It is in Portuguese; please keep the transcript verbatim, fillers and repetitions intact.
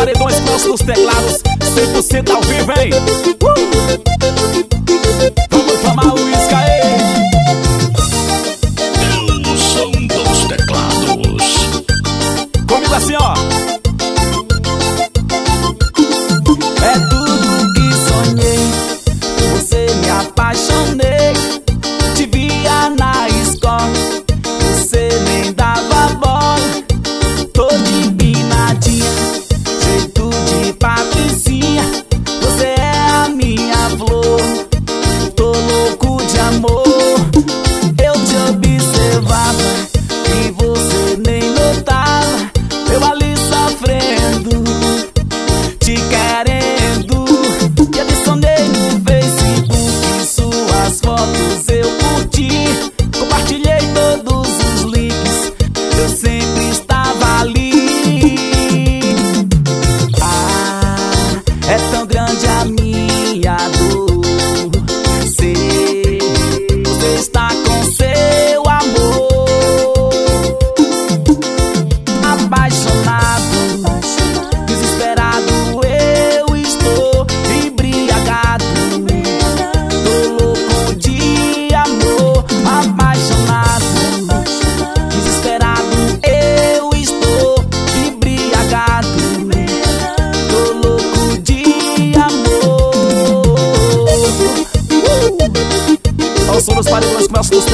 paredões, gosto dos teclados, cem por cento ao vivo, hein? Uh! Vamos tomar o uísque aí. O som dos teclados. Comigo assim, ó. É tudo que sonhei, por você me apaixonei. Te via na escola, você nem dava bola. Toda empinadinha, jeito de patricinha. Você é a minha flor, tô louco de amor. Eu te observava e você nem notava. Eu ali sofrendo, te querendo. E adicionei no Facebook suas fotos, eu curti. Compartilhei todos os links, eu sempre estava ali. Ah, é tão grande a minha dor. Sei, você está com seu amor. Apaixonado, desesperado eu estou, embriagado, tô louco de amor. Apaixonado, desesperado eu estou, embriagado, tô louco de amor. Olha o som dos paredões, começa dos